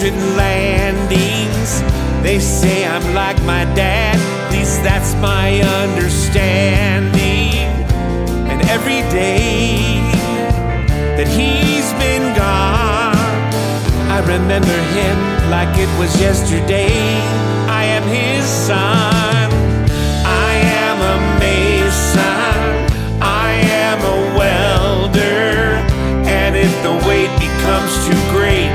100 landings. They say I'm like my dad, at least that's my understanding. And every day that he's been gone, I remember him like it was yesterday. I am his son, I am a mason, I am a welder, and if the weight becomes too great,